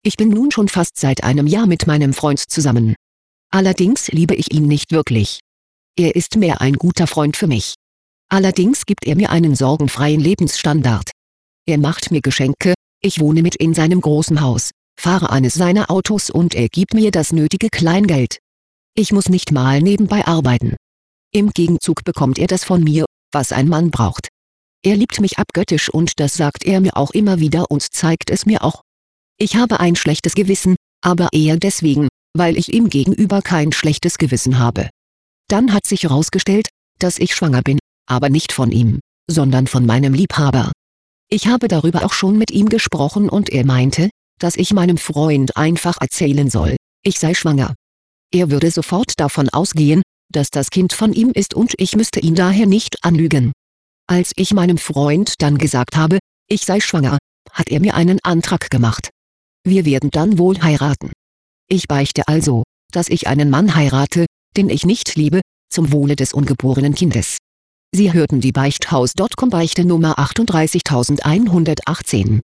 Ich bin nun schon fast seit einem Jahr mit meinem Freund zusammen. Allerdings liebe ich ihn nicht wirklich. Er ist mehr ein guter Freund für mich. Allerdings gibt er mir einen sorgenfreien Lebensstandard. Er macht mir Geschenke, ich wohne mit in seinem großen Haus, fahre eines seiner Autos und er gibt mir das nötige Kleingeld. Ich muss nicht mal nebenbei arbeiten. Im Gegenzug bekommt er das von mir, was ein Mann braucht. Er liebt mich abgöttisch und das sagt er mir auch immer wieder und zeigt es mir auch. Ich habe ein schlechtes Gewissen, aber eher deswegen, weil ich ihm gegenüber kein schlechtes Gewissen habe. Dann hat sich herausgestellt, dass ich schwanger bin, aber nicht von ihm, sondern von meinem Liebhaber. Ich habe darüber auch schon mit ihm gesprochen und er meinte, dass ich meinem Freund einfach erzählen soll, ich sei schwanger. Er würde sofort davon ausgehen, dass das Kind von ihm ist und ich müsste ihn daher nicht anlügen. Als ich meinem Freund dann gesagt habe, ich sei schwanger, hat er mir einen Antrag gemacht. Wir werden dann wohl heiraten. Ich beichte also, dass ich einen Mann heirate, den ich nicht liebe, zum Wohle des ungeborenen Kindes. Sie hörten die Beichthaus.com Beichte Nummer 38118.